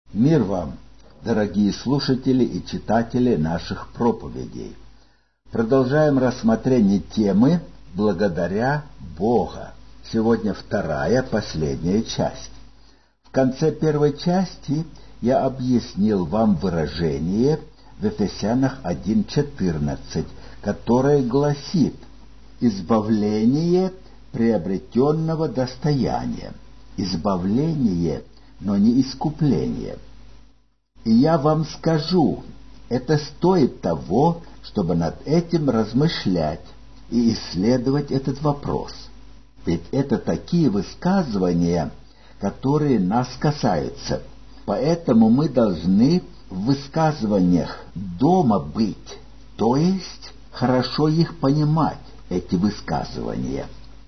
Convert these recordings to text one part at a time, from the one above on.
Мир вам, дорогие слушатели и читатели наших проповедей. Продолжаем рассмотрение темы «Благодаря Бога». Сегодня вторая, последняя часть. В конце первой части я объяснил вам выражение в Ефесянах 1:14, которое гласит «избавление приобретенного достояния». Избавление, но не искупление. И я вам скажу, это стоит того, чтобы над этим размышлять и исследовать этот вопрос. Ведь это такие высказывания, которые нас касаются. Поэтому мы должны в высказываниях дома быть, то есть хорошо их понимать, эти высказывания.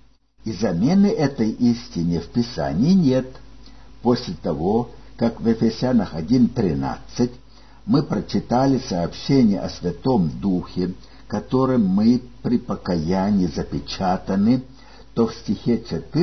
И замены этой истине в Писании нет. После того, как в Ефесянах 1:13 мы прочитали сообщение о Святом Духе, которым мы при покаянии запечатаны, то в стихе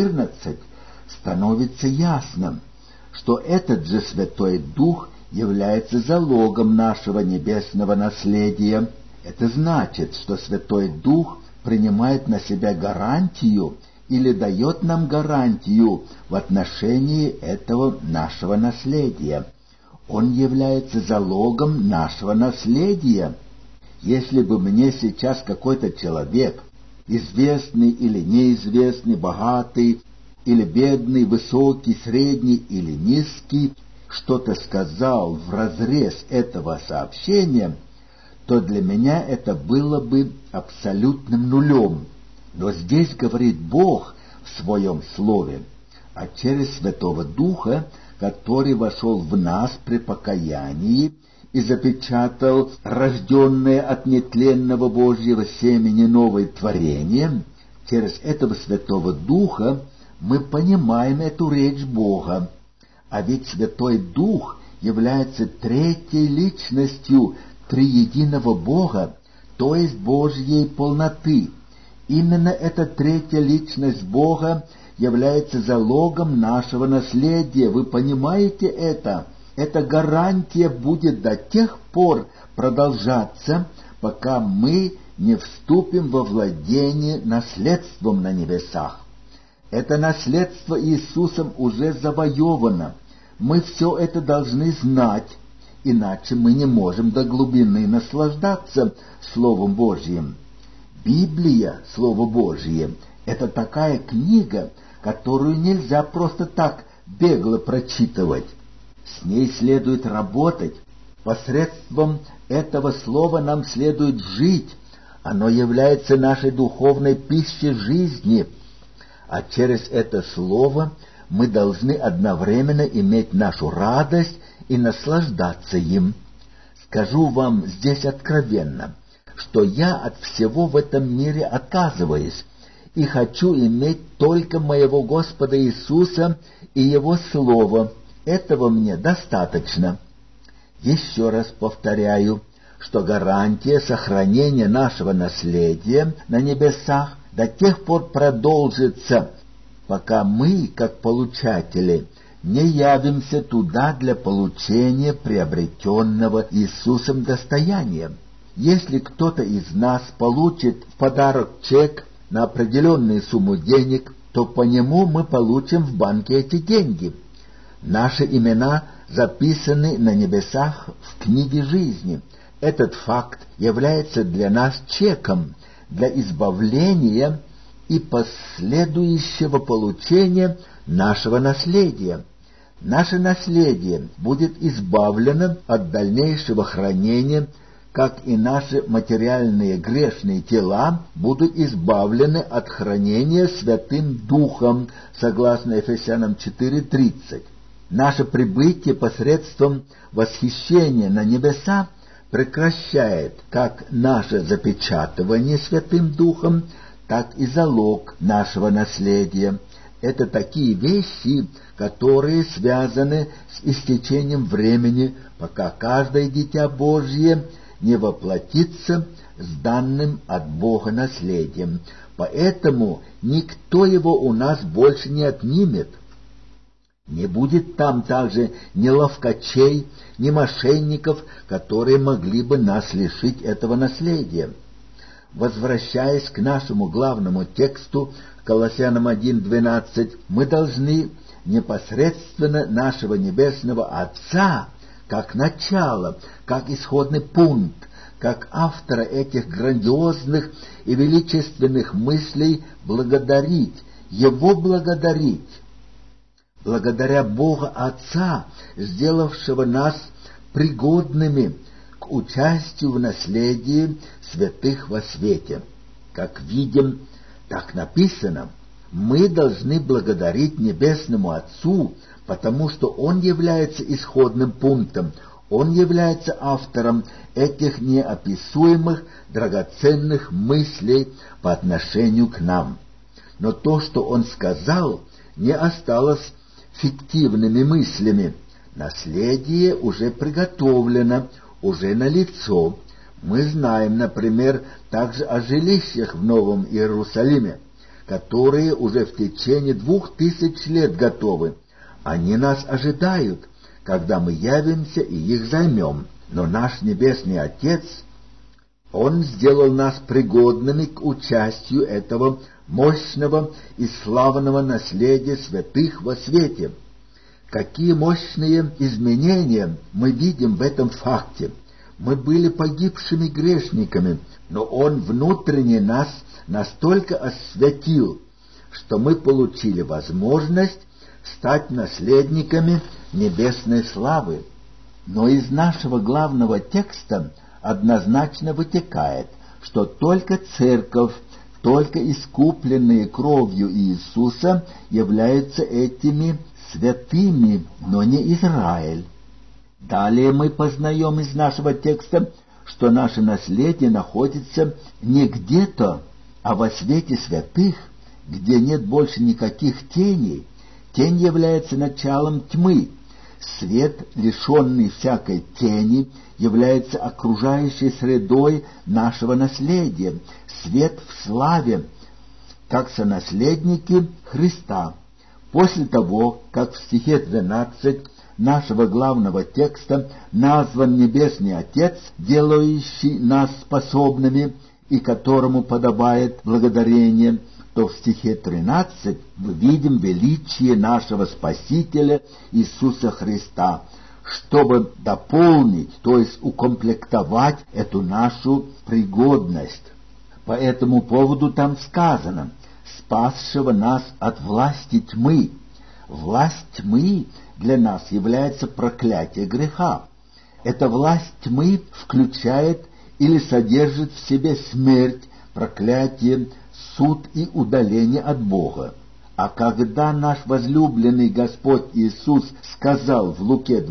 14 становится ясным, что этот же Святой Дух является залогом нашего небесного наследия. Это значит, что Святой Дух принимает на себя гарантию или дает нам гарантию в отношении этого нашего наследия. Он является залогом нашего наследия. Если бы мне сейчас какой-то человек, известный или неизвестный, богатый или бедный, высокий, средний или низкий, что-то сказал вразрез этого сообщения, то для меня это было бы абсолютным нулем. Но здесь говорит Бог в Своем Слове, а через Святого Духа, который вошел в нас при покаянии и запечатал рожденное от нетленного Божьего семени новое творение, через этого Святого Духа мы понимаем эту речь Бога. А ведь Святой Дух является третьей личностью триединого Бога, то есть Божьей полноты. Именно эта третья личность Бога является залогом нашего наследия. Вы понимаете это? Эта гарантия будет до тех пор продолжаться, пока мы не вступим во владение наследством на небесах. Это наследство Иисусом уже завоевано. Мы все это должны знать, иначе мы не можем до глубины наслаждаться Словом Божьим. Библия, Слово Божье, это такая книга, которую нельзя просто так бегло прочитывать. С ней следует работать. Посредством этого слова нам следует жить. Оно является нашей духовной пищей жизни. А через это слово мы должны одновременно иметь нашу радость и наслаждаться им. Скажу вам здесь откровенно, что я от всего в этом мире отказываюсь и хочу иметь только моего Господа Иисуса и Его Слово. Этого мне достаточно. Еще раз повторяю, что гарантия сохранения нашего наследия на небесах до тех пор продолжится, пока мы, как получатели, не явимся туда для получения приобретенного Иисусом достояния. Если кто-то из нас получит в подарок чек на определенную сумму денег, то по нему мы получим в банке эти деньги. Наши имена записаны на небесах в книге жизни. Этот факт является для нас чеком для избавления и последующего получения нашего наследия. Наше наследие будет избавлено от дальнейшего хранения, как и наши материальные грешные тела будут избавлены от хранения Святым Духом, согласно Ефесянам 4:30. Наше прибытие посредством восхищения на небеса прекращает как наше запечатывание Святым Духом, так и залог нашего наследия. Это такие вещи, которые связаны с истечением времени, пока каждое дитя Божье не воплотится с данным от Бога наследием. Поэтому никто его у нас больше не отнимет. Не будет там также ни ловкачей, ни мошенников, которые могли бы нас лишить этого наследия. Возвращаясь к нашему главному тексту, Колоссянам 1:12, мы должны непосредственно нашего Небесного Отца, как начало, как исходный пункт, как автора этих грандиозных и величественных мыслей благодарить, Его благодарить. Благодаря Бога Отца, сделавшего нас пригодными к участию в наследии святых во свете. Как видим, так написано, мы должны благодарить Небесному Отцу, потому что Он является исходным пунктом, Он является автором этих неописуемых драгоценных мыслей по отношению к нам. Но то, что Он сказал, не осталось фиктивными мыслями. Наследие уже приготовлено, уже налицо. Мы знаем, например, также о жилищах в Новом Иерусалиме, которые уже в течение 2000 лет готовы. Они нас ожидают, когда мы явимся и их займем. Но наш Небесный Отец, Он сделал нас пригодными к участию этого мощного и славного наследия святых во свете. Какие мощные изменения мы видим в этом факте! Мы были погибшими грешниками, но Он внутренне нас настолько освятил, что мы получили возможность стать наследниками небесной славы. Но из нашего главного текста однозначно вытекает, что только Церковь, только искупленные кровью Иисуса являются этими святыми, но не Израиль. Далее мы познаем из нашего текста, что наше наследие находится не где-то, а во свете святых, где нет больше никаких теней. Тень является началом тьмы. Свет, лишенный всякой тени, является окружающей средой нашего наследия. Свет в славе, как сонаследники Христа. После того, как в стихе 12 нашего главного текста назван Небесный Отец, делающий нас способными и которому подобает благодарение, то в стихе 13 мы видим величие нашего Спасителя Иисуса Христа, чтобы дополнить, то есть укомплектовать эту нашу пригодность. По этому поводу там сказано: спасшего нас от власти тьмы. Власть тьмы для нас является проклятие греха. Эта власть тьмы включает или содержит в себе смерть, проклятие, суд и удаление от Бога. А когда наш возлюбленный Господь Иисус сказал в Луке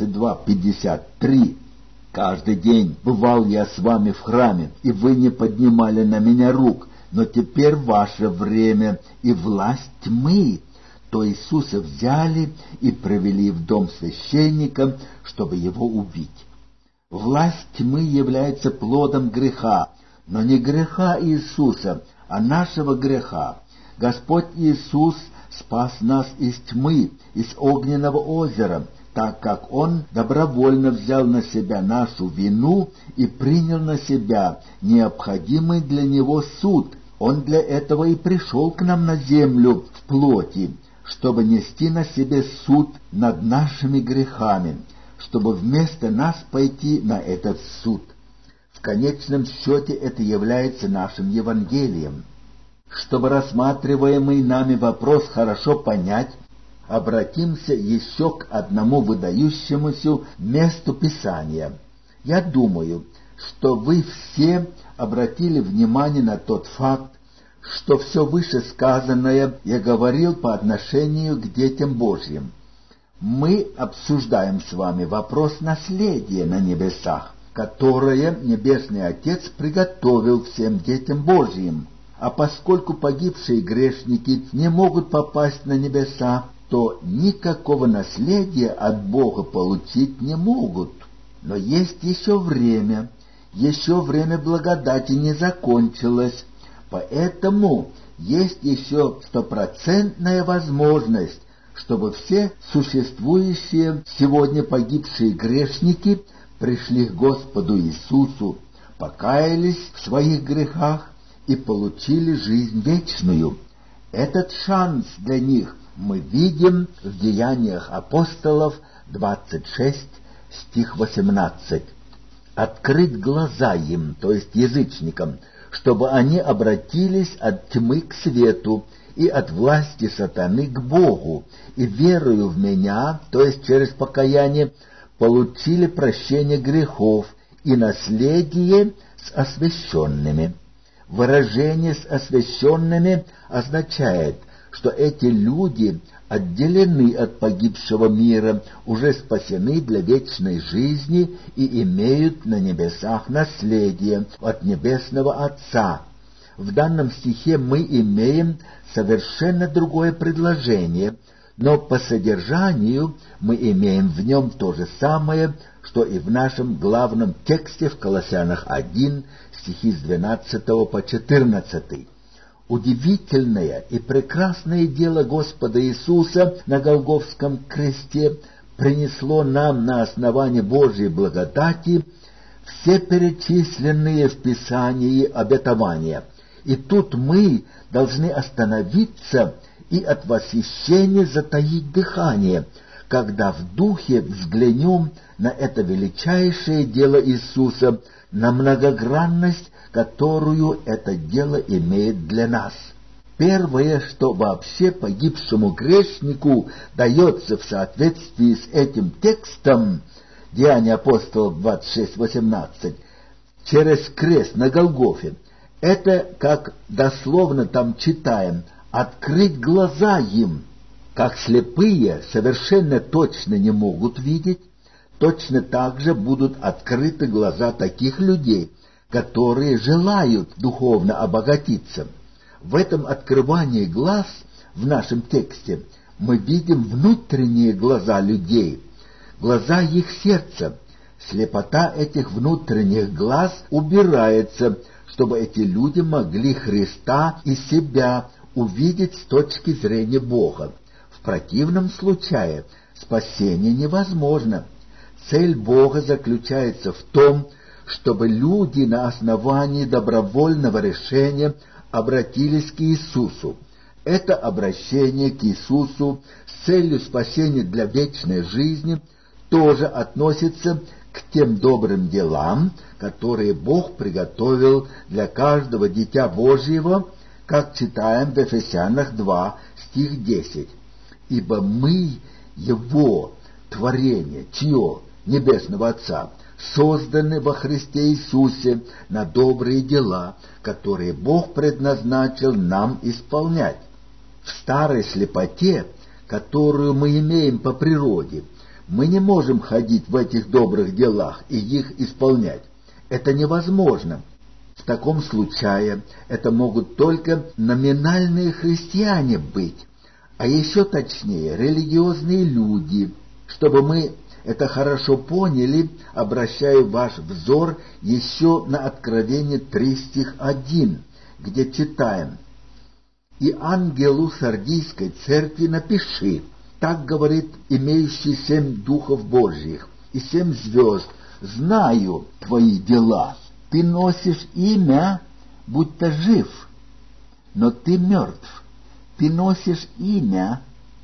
22:53: «Каждый день бывал я с вами в храме, и вы не поднимали на меня рук, но теперь ваше время и власть тьмы», то Иисуса взяли и привели в дом священника, чтобы его убить. Власть тьмы является плодом греха, но не греха Иисуса, а нашего греха. Господь Иисус спас нас из тьмы, из огненного озера, так как Он добровольно взял на себя нашу вину и принял на себя необходимый для Него суд. Он для этого и пришел к нам на землю в плоти, чтобы нести на себе суд над нашими грехами, чтобы вместо нас пойти на этот суд. В конечном счете это является нашим Евангелием. Чтобы рассматриваемый нами вопрос хорошо понять, обратимся еще к одному выдающемуся месту Писания. Я думаю, что вы все обратили внимание на тот факт, что все вышесказанное я говорил по отношению к детям Божьим. Мы обсуждаем с вами вопрос наследия на небесах, которое Небесный Отец приготовил всем детям Божьим. А поскольку погибшие грешники не могут попасть на небеса, то никакого наследия от Бога получить не могут. Но есть еще время благодати не закончилось, поэтому есть еще 100% возможность, чтобы все существующие сегодня погибшие грешники пришли к Господу Иисусу, покаялись в своих грехах и получили жизнь вечную. Этот шанс для них мы видим в Деяниях апостолов 26, стих 18. «Открыть глаза им, то есть язычникам, чтобы они обратились от тьмы к свету и от власти сатаны к Богу, и верою в Меня, то есть через покаяние, получили прощение грехов и наследие с освященными». Выражение «с освященными» означает, что эти люди отделены от погибшего мира, уже спасены для вечной жизни и имеют на небесах наследие от Небесного Отца. В данном стихе мы имеем совершенно другое предложение, но по содержанию мы имеем в нем то же самое, что и в нашем главном тексте в Колоссянах 1, стихи с 12 по 14. Удивительное и прекрасное дело Господа Иисуса на Голгофском кресте принесло нам на основании Божьей благодати все перечисленные в Писании обетования. И тут мы должны остановиться и от восхищения затаить дыхание, когда в духе взглянем на это величайшее дело Иисуса, на многогранность, которую это дело имеет для нас. Первое, что вообще погибшему грешнику дается в соответствии с этим текстом, Деяния апостолов 26:18, через крест на Голгофе, это, как дословно там читаем, «открыть глаза им». Как слепые совершенно точно не могут видеть, точно так же будут открыты глаза таких людей, которые желают духовно обогатиться. В этом открывании глаз в нашем тексте мы видим внутренние глаза людей, глаза их сердца. Слепота этих внутренних глаз убирается, чтобы эти люди могли Христа и себя увидеть с точки зрения Бога. В противном случае спасение невозможно. Цель Бога заключается в том, чтобы люди на основании добровольного решения обратились к Иисусу. Это обращение к Иисусу с целью спасения для вечной жизни тоже относится к тем добрым делам, которые Бог приготовил для каждого дитя Божьего, как читаем в Ефесянах 2, стих 10. «Ибо мы Его творение, чье? Небесного Отца, созданы во Христе Иисусе на добрые дела, которые Бог предназначил нам исполнять». В старой слепоте, которую мы имеем по природе, мы не можем ходить в этих добрых делах и их исполнять. Это невозможно. В таком случае это могут только номинальные христиане быть, а еще точнее религиозные люди. Чтобы мы это хорошо поняли, обращаю ваш взор еще на Откровение 3, стих 1, где читаем: «И ангелу Сардийской церкви напиши, так говорит имеющий 7 духов Божьих и 7 звезд, знаю твои дела. Ты носишь имя, будто жив, но ты мертв. Ты носишь имя».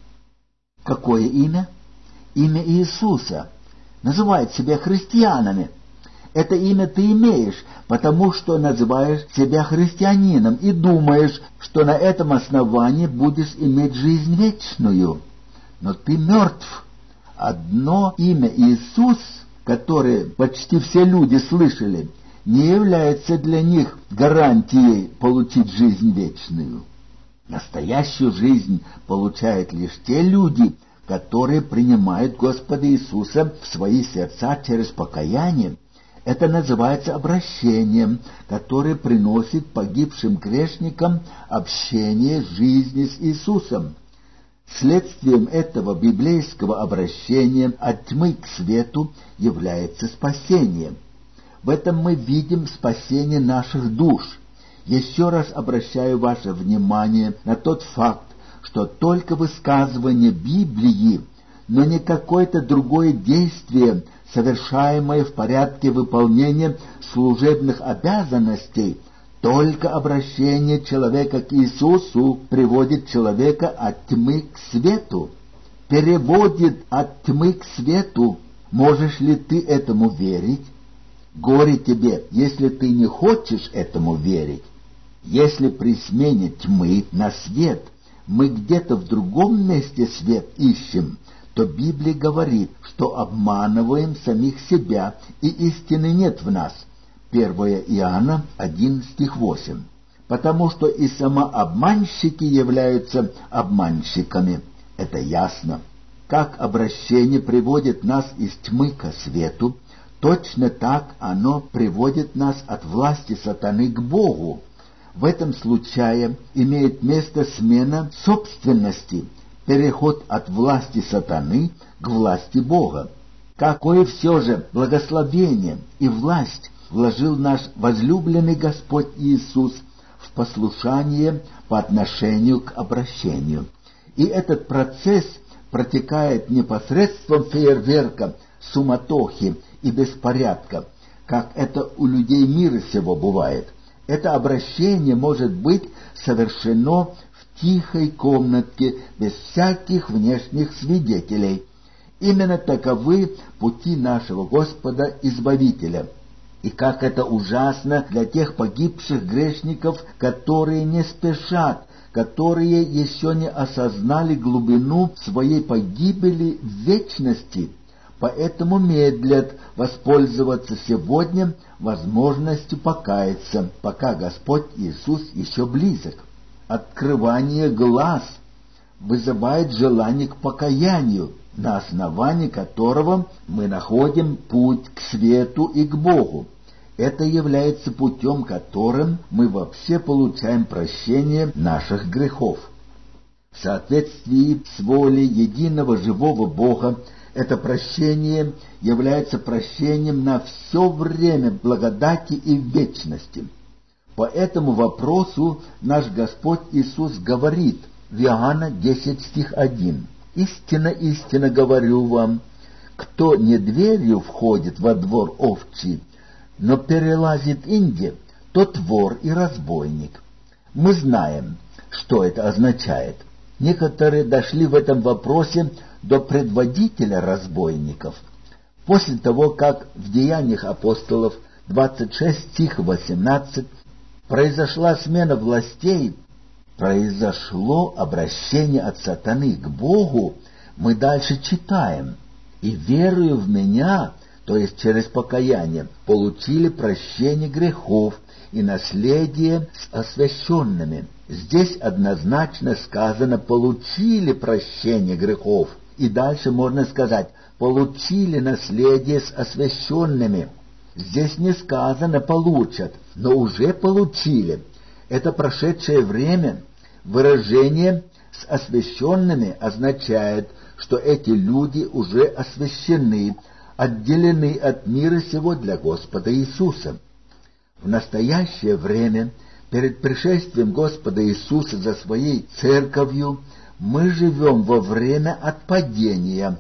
Какое имя? Имя Иисуса. Называют себя христианами. Это имя ты имеешь, потому что называешь себя христианином и думаешь, что на этом основании будешь иметь жизнь вечную. Но ты мертв. Одно имя Иисус, которое почти все люди слышали, не является для них гарантией получить жизнь вечную. Настоящую жизнь получают лишь те люди, которые принимают Господа Иисуса в свои сердца через покаяние. Это называется обращением, которое приносит погибшим грешникам общение жизни с Иисусом. Следствием этого библейского обращения от тьмы к свету является спасение. В этом мы видим спасение наших душ. Еще раз обращаю ваше внимание на тот факт, что только высказывание Библии, но не какое-то другое действие, совершаемое в порядке выполнения служебных обязанностей, только обращение человека к Иисусу приводит человека от тьмы к свету, переводит от тьмы к свету. Можешь ли ты этому верить? Горе тебе, если ты не хочешь этому верить. Если при смене тьмы на свет мы где-то в другом месте свет ищем, то Библия говорит, что обманываем самих себя, и истины нет в нас. 1 Иоанна 1, стих 8. Потому что и самообманщики являются обманщиками. Это ясно. Как обращение приводит нас из тьмы ко свету, точно так оно приводит нас от власти сатаны к Богу. В этом случае имеет место смена собственности, переход от власти сатаны к власти Бога. Какое все же благословение и власть вложил наш возлюбленный Господь Иисус в послушание по отношению к обращению. И этот процесс протекает непосредством фейерверка, суматохи и беспорядка, как это у людей мира сего бывает. Это обращение может быть совершено в тихой комнатке, без всяких внешних свидетелей. Именно таковы пути нашего Господа Избавителя. И как это ужасно для тех погибших грешников, которые не спешат, которые еще не осознали глубину своей погибели в вечности, поэтому медлят воспользоваться сегодня возможностью покаяться, пока Господь Иисус еще близок. Открывание глаз вызывает желание к покаянию, на основании которого мы находим путь к свету и к Богу. Это является путем, которым мы вообще получаем прощение наших грехов. В соответствии с волей единого живого Бога, это прощение является прощением на все время благодати и вечности. По этому вопросу наш Господь Иисус говорит в Иоанна 10, стих 1. «Истинно, истинно говорю вам, кто не дверью входит во двор овчий, но перелазит инде, тот вор и разбойник». Мы знаем, что это означает. Некоторые дошли в этом вопросе до предводителя разбойников. После того, как в Деяниях апостолов 26, стих 18 произошла смена властей, произошло обращение от сатаны к Богу, мы дальше читаем: «И верою в Меня, то есть через покаяние, получили прощение грехов и наследие с освященными». Здесь однозначно сказано «получили прощение грехов», и дальше можно сказать «получили наследие с освященными». Здесь не сказано «получат», но уже получили. Это прошедшее время. Выражение «с освященными» означает, что эти люди уже освящены, отделены от мира сего для Господа Иисуса. В настоящее время, перед пришествием Господа Иисуса за Своей Церковью, мы живем во время отпадения.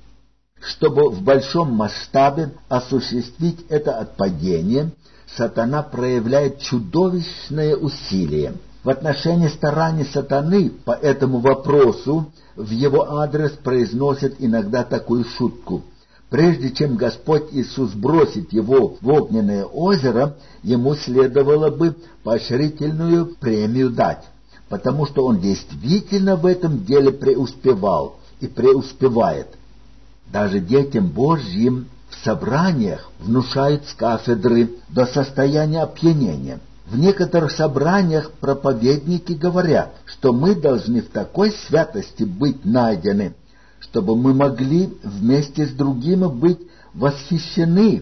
Чтобы в большом масштабе осуществить это отпадение, сатана проявляет чудовищное усилие. В отношении стараний сатаны по этому вопросу в его адрес произносят иногда такую шутку: прежде чем Господь Иисус бросит его в огненное озеро, ему следовало бы поощрительную премию дать, потому что он действительно в этом деле преуспевал и преуспевает. Даже детям Божьим в собраниях внушают с кафедры до состояния опьянения. В некоторых собраниях проповедники говорят, что мы должны в такой святости быть найдены, чтобы мы могли вместе с другими быть восхищены.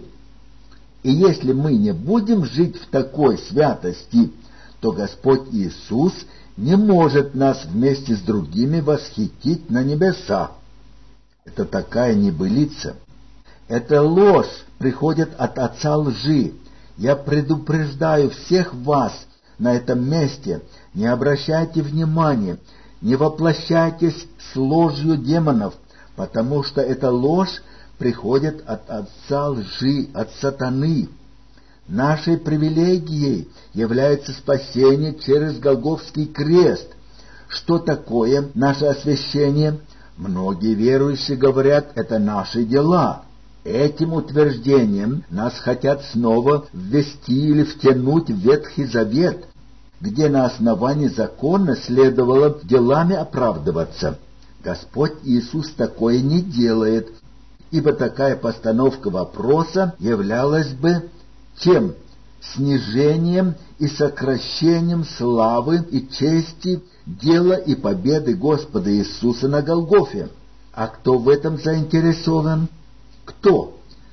И если мы не будем жить в такой святости, то Господь Иисус не может нас вместе с другими восхитить на небеса. Это такая небылица. Эта ложь приходит от отца лжи. Я предупреждаю всех вас на этом месте: не обращайте внимания не воплощайтесь с ложью демонов, потому что эта ложь приходит от отца лжи, от сатаны. Нашей привилегией является спасение через Голгофский крест. Что такое наше освящение? Многие верующие говорят, это наши дела. Этим утверждением нас хотят снова ввести или втянуть в Ветхий Завет, где на основании закона следовало делами оправдываться. Господь Иисус такое не делает, ибо такая постановка вопроса являлась бы чем? Снижением и сокращением славы и чести дела и победы Господа Иисуса на Голгофе. А кто в этом заинтересован? Кто?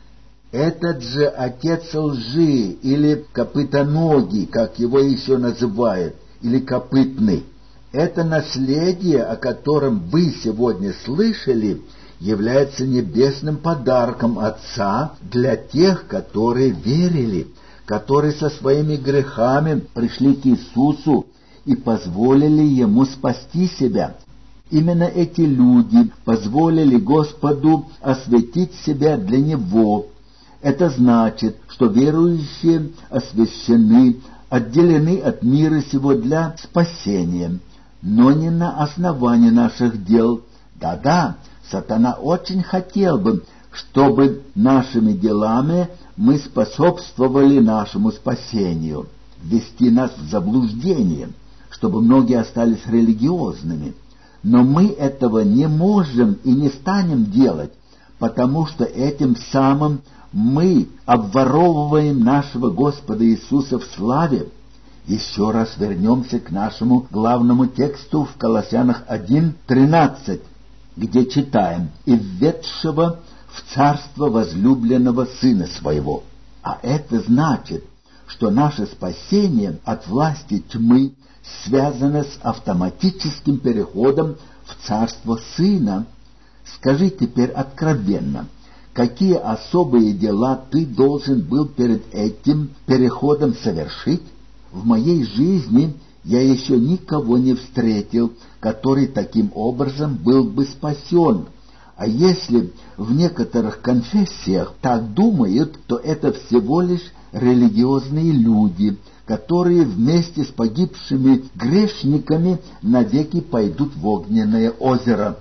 Этот же отец лжи, или копытоногий, как его еще называют, или копытный. Это наследие, о котором вы сегодня слышали, является небесным подарком Отца для тех, которые верили, которые со своими грехами пришли к Иисусу и позволили Ему спасти себя. Именно эти люди позволили Господу осветить себя для Него. Это значит, что верующие освящены, отделены от мира сего для спасения, но не на основании наших дел. Да-да, сатана очень хотел бы, чтобы нашими делами мы способствовали нашему спасению, ввести нас в заблуждение, чтобы многие остались религиозными. Но мы этого не можем и не станем делать, потому что этим самым мы обворовываем нашего Господа Иисуса в славе. Еще раз вернемся к нашему главному тексту в Колоссянах 1:13, где читаем: «И введшего в царство возлюбленного Сына Своего». А это значит, что наше спасение от власти тьмы связано с автоматическим переходом в царство Сына. Скажи теперь откровенно, какие особые дела ты должен был перед этим переходом совершить? В моей жизни я еще никого не встретил, который таким образом был бы спасен. А если в некоторых конфессиях так думают, то это всего лишь религиозные люди, которые вместе с погибшими грешниками навеки пойдут в огненное озеро.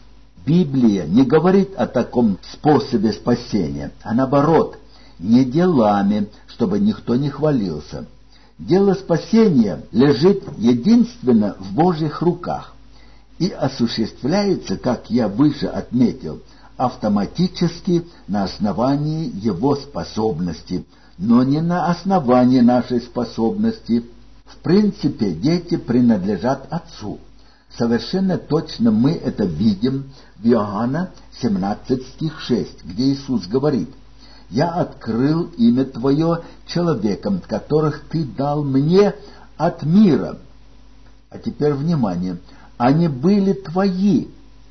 Библия не говорит о таком способе спасения, а наоборот, не делами, чтобы никто не хвалился. Дело спасения лежит единственно в Божьих руках и осуществляется, как я выше отметил, автоматически на основании Его способности, но не на основании нашей способности. В принципе, дети принадлежат Отцу. Совершенно точно мы это видим в Иоанна 17 стих 6, где Иисус говорит: «Я открыл имя Твое человекам, которых Ты дал мне от мира». А теперь внимание. «Они были Твои,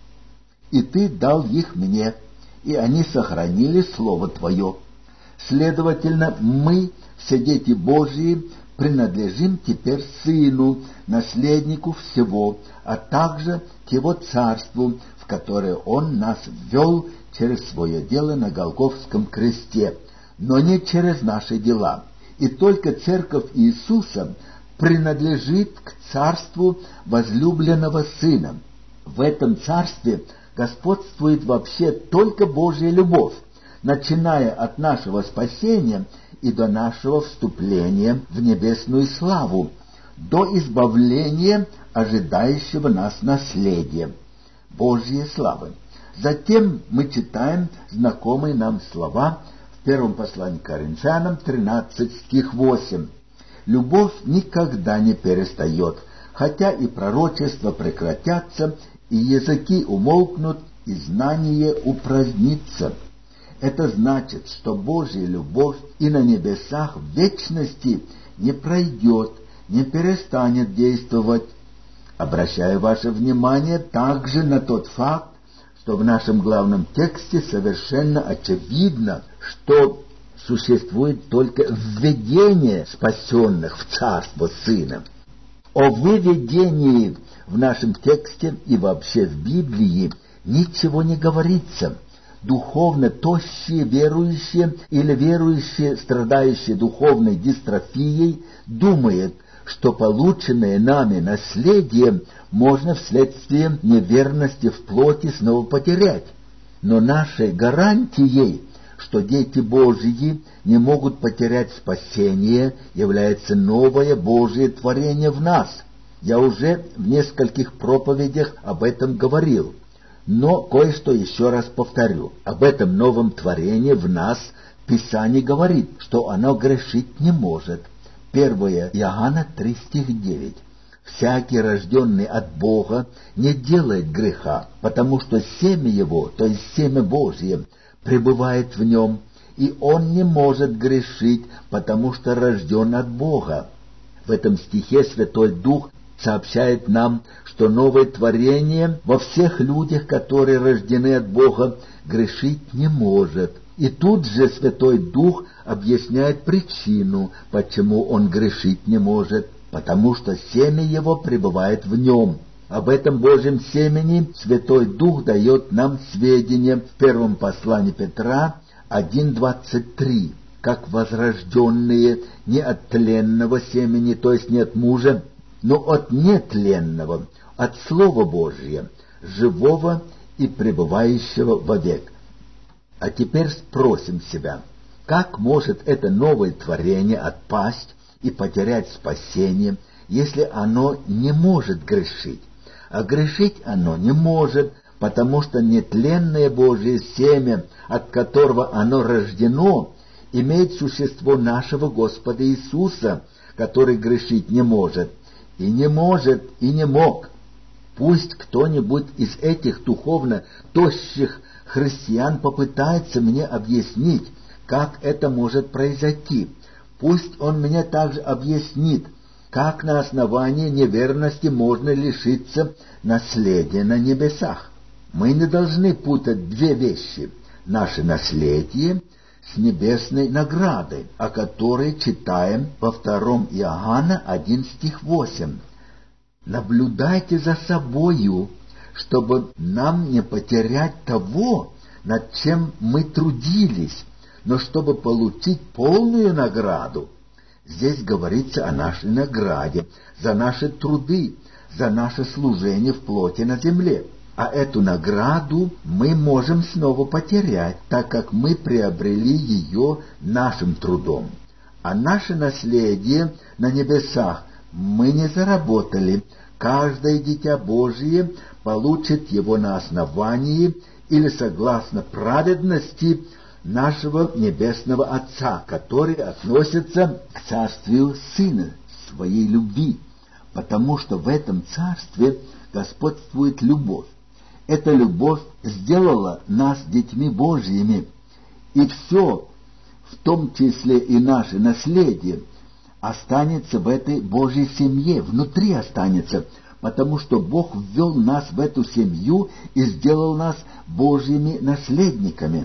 и Ты дал их мне, и они сохранили Слово Твое». Следовательно, мы, все дети Божьи, принадлежим теперь Сыну, наследнику всего, а также к Его Царству, в которое Он нас ввел через свое дело на Голгофском кресте, но не через наши дела. И только Церковь Иисуса принадлежит к Царству возлюбленного Сына. В этом Царстве господствует вообще только Божья любовь, начиная от нашего спасения и до нашего вступления в небесную славу, до избавления ожидающего нас наследия, Божьей славы. Затем мы читаем знакомые нам слова в первом послании к Коринфянам 13 стих 8. «Любовь никогда не перестает, хотя и пророчества прекратятся, и языки умолкнут, и знание упразднится». Это значит, что Божья любовь и на небесах в вечности не пройдет, не перестанет действовать. Обращаю ваше внимание также на тот факт, что в нашем главном тексте совершенно очевидно, что существует только введение спасенных в Царство Сына. О выведении в нашем тексте и вообще в Библии ничего не говорится. Духовно тощие верующие или верующие, страдающие духовной дистрофией, думают, что полученное нами наследие можно вследствие неверности в плоти снова потерять. Но нашей гарантией, что дети Божьи не могут потерять спасение, является новое Божие творение в нас. Я уже в нескольких проповедях об этом говорил, но кое-что еще раз повторю. Об этом новом творении в нас Писание говорит, что оно грешить не может. 1 Иоанна 3, стих 9. «Всякий, рожденный от Бога, не делает греха, потому что семя его, то есть семя Божье, пребывает в нем, и он не может грешить, потому что рожден от Бога». В этом стихе Святой Дух сообщает нам, что новое творение во всех людях, которые рождены от Бога, грешить не может. И тут же Святой Дух объясняет причину, почему он грешить не может, потому что семя его пребывает в нем. Об этом Божьем семени Святой Дух дает нам сведения в первом послании Петра 1:23, как возрожденные не от тленного семени, то есть не от мужа, но от нетленного, от Слова Божия, живого и пребывающего вовек. А теперь спросим себя, как может это новое творение отпасть и потерять спасение, если оно не может грешить? А грешить оно не может, потому что нетленное Божие семя, от которого оно рождено, имеет существо нашего Господа Иисуса, который грешить не может, и не может, и не мог. Пусть кто-нибудь из этих духовно тощих христиан попытается мне объяснить, как это может произойти. Пусть он мне также объяснит, как на основании неверности можно лишиться наследия на небесах. Мы не должны путать две вещи: наше наследие с небесной наградой, о которой читаем во 2 Иоанна 1, стих 8. «Наблюдайте за собою, чтобы нам не потерять того, над чем мы трудились, но чтобы получить полную награду». Здесь говорится о нашей награде за наши труды, за наше служение в плоти на земле. А эту награду мы можем снова потерять, так как мы приобрели ее нашим трудом. А наше наследие на небесах мы не заработали. Каждое дитя Божие получит его на основании или согласно праведности нашего Небесного Отца, который относится к царствию Сына своей любви, потому что в этом царстве господствует любовь. Эта любовь сделала нас детьми Божьими, и все, в том числе и наше наследие, останется в этой Божьей семье, внутри останется, потому что Бог ввел нас в эту семью и сделал нас Божьими наследниками.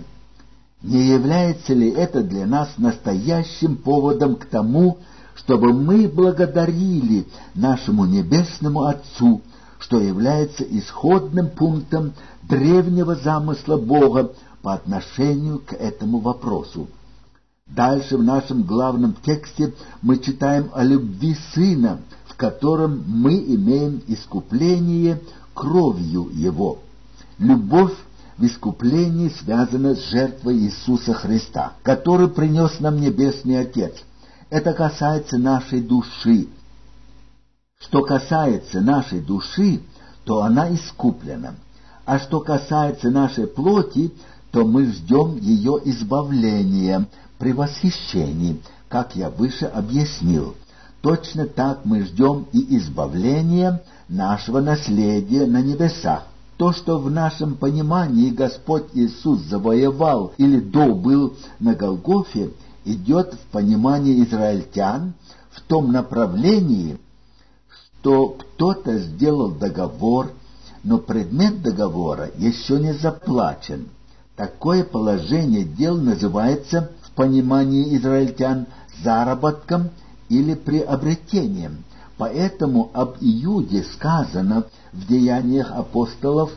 Не является ли это для нас настоящим поводом к тому, чтобы мы благодарили нашему Небесному Отцу, что является исходным пунктом древнего замысла Бога по отношению к этому вопросу? Дальше в нашем главном тексте мы читаем о любви Сына, в котором мы имеем искупление кровью Его. Любовь в искуплении связана с жертвой Иисуса Христа, который принес нам Небесный Отец. Это касается нашей души. Что касается нашей души, то она искуплена. А что касается нашей плоти, то мы ждем ее избавления при восхищении, как я выше объяснил. Точно так мы ждем и избавления нашего наследия на небесах. То, что в нашем понимании Господь Иисус завоевал или добыл на Голгофе, идет в понимании израильтян в том направлении, что кто-то сделал договор, но предмет договора еще не заплачен. Такое положение дел называется в понимании израильтян заработком или приобретением. Поэтому об Иуде сказано в Деяниях апостолов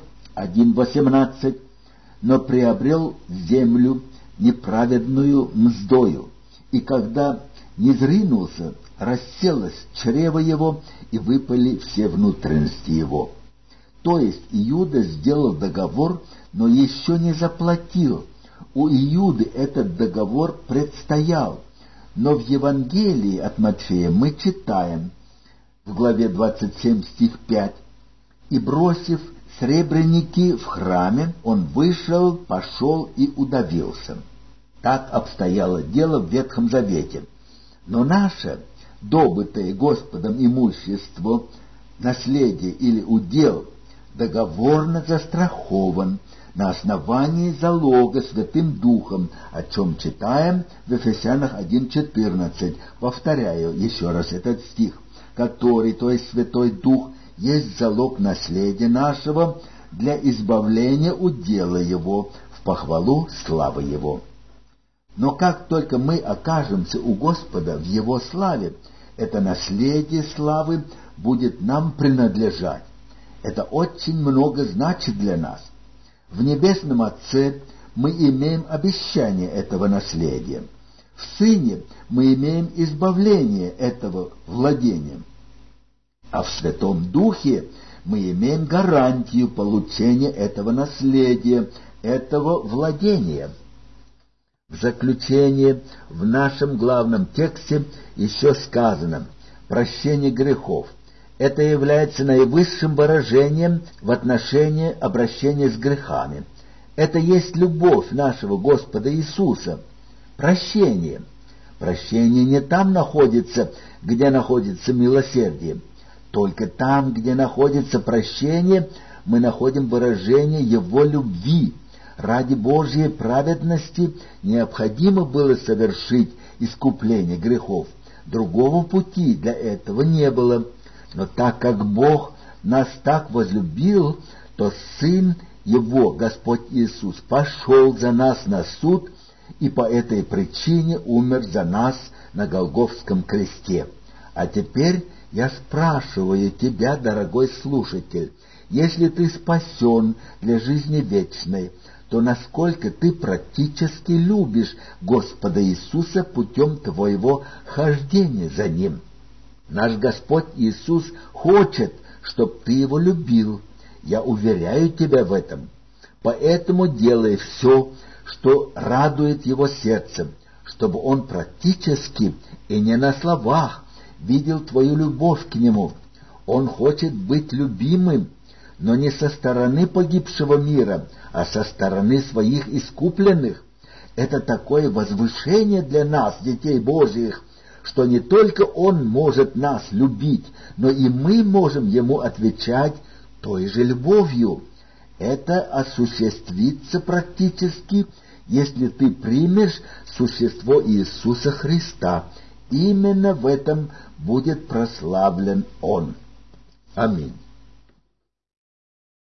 1:18: «Но приобрел землю неправедную мздою, и когда низринулся, расселось чрево его, и выпали все внутренности его». То есть Иуда сделал договор, но еще не заплатил. У Иуды этот договор предстоял. Но в Евангелии от Матфея мы читаем в главе 27, стих 5: «И бросив сребреники в храме, он вышел, пошел и удавился». Так обстояло дело в Ветхом Завете. Но наше добытое Господом имущество, наследие или удел договорно застрахован на основании залога Святым Духом, о чем читаем в Ефесянах 1:14. Повторяю еще раз этот стих: «Который, то есть Святой Дух, есть залог наследия нашего для избавления удела его, в похвалу славы его». Но как только мы окажемся у Господа в Его славе, это наследие славы будет нам принадлежать. Это очень много значит для нас. В Небесном Отце мы имеем обещание этого наследия. В Сыне мы имеем избавление этого владения. А в Святом Духе мы имеем гарантию получения этого наследия, этого владения. В заключение в нашем главном тексте еще сказано: прощение грехов. Это является наивысшим выражением в отношении обращения с грехами. Это есть любовь нашего Господа Иисуса. Прощение. Прощение не там находится, где находится милосердие. Только там, где находится прощение, мы находим выражение Его любви. Ради Божьей праведности необходимо было совершить искупление грехов. Другого пути для этого не было. Но так как Бог нас так возлюбил, то Сын Его, Господь Иисус, пошел за нас на суд и по этой причине умер за нас на Голгофском кресте. А теперь я спрашиваю тебя, дорогой слушатель, если ты спасен для жизни вечной, то насколько ты практически любишь Господа Иисуса путем твоего хождения за Ним? Наш Господь Иисус хочет, чтобы ты Его любил. Я уверяю тебя в этом. Поэтому делай все, что радует Его сердце, чтобы Он практически и не на словах видел твою любовь к Нему. Он хочет быть любимым, но не со стороны погибшего мира, а со стороны своих искупленных. Это такое возвышение для нас, детей Божьих, что не только Он может нас любить, но и мы можем Ему отвечать той же любовью. Это осуществится практически, если ты примешь существо Иисуса Христа. Именно в этом будет прославлен Он. Аминь.